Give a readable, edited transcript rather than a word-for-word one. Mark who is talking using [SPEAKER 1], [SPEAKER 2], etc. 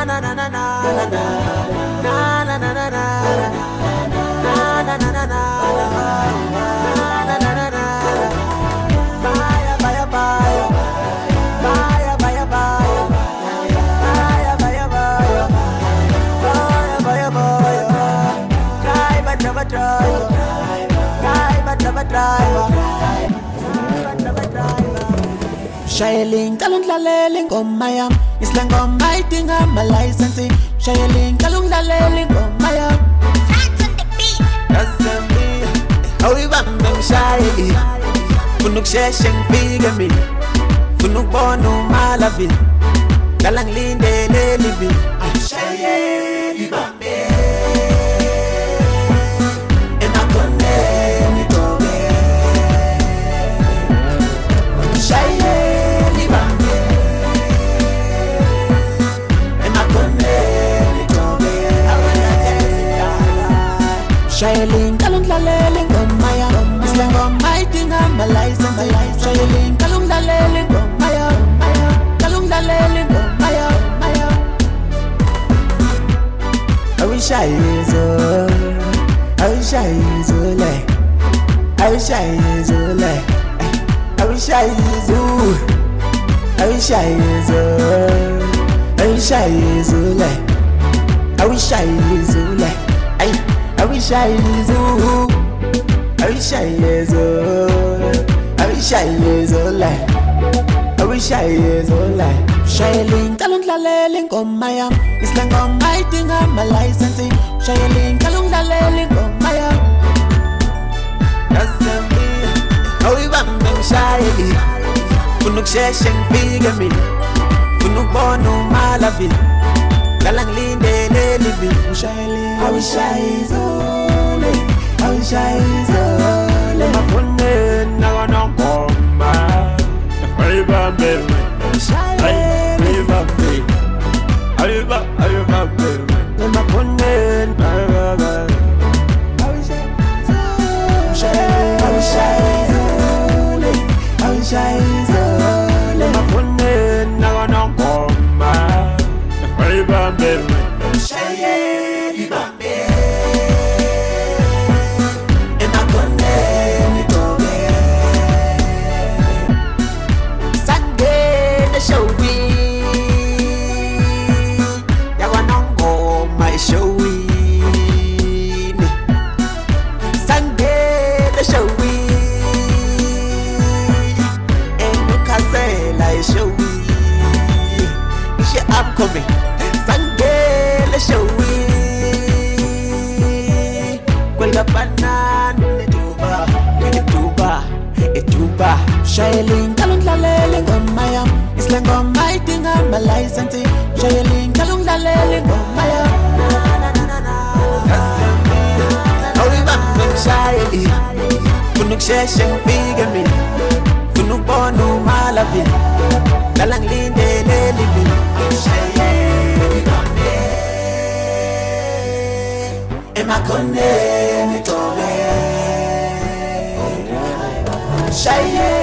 [SPEAKER 1] na na na na na na na na na Shayeling kalung laleling gomaya islang gomay tinga malaisansi Shayeling kalung laleling gomaya
[SPEAKER 2] Fans on the beat.
[SPEAKER 1] Kasami Hawi bambang shayi Funuk shesheng figami Funuk bono malabi Kalang linde lelibi Shayeli bambe Emakone nitobe Shayeli bambe Emakone nitobe Shayeling kalung laleling gomaya islang gomay tinga malaisansi Shayeling kalung laleling gomaya kalung laleling gomaya I wish I was I wish I was I wish I was I wish I was I wish I was I wish I was I wish I was I wish I was I wish I was I wish I was I wish I was Shayeling kalung laleling gomaya islang gomay tinga malaisansi Shayeling kalung laleling gomaya Kasami Hawi bambang shayeli Funuk shesheng figami Funuk bono malabi Kalang linde lelibi Shayeling I wish I was I wish I was
[SPEAKER 3] Mapunne naga gomba Hawi bambang
[SPEAKER 1] Shayeling kalung laleling gomaya islang gomay tinga malaisansi Shayeling kalung laleling gomaya Kasami Hawi bambang shayeli Funuk shesheng figami Funuk bono malabi Kalang linde lelibi Shayeli bambe Emakone nitobe Shayeli